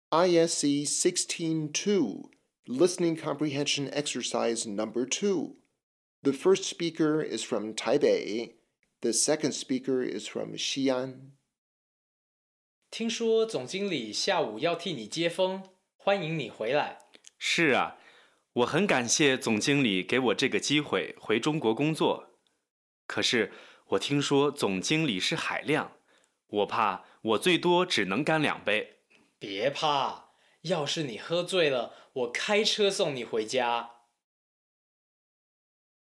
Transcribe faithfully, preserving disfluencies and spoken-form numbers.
I S C sixteen two, Listening Comprehension Exercise Number two. The first speaker is from Taipei. The second speaker is from Xi'an. 听说总经理下午要替你接风，欢迎你回来。 是啊，我很感谢总经理给我这个机会回中国工作。可是我听说总经理是海量，我怕我最多只能干两杯。 别怕，要是你喝醉了，我开车送你回家。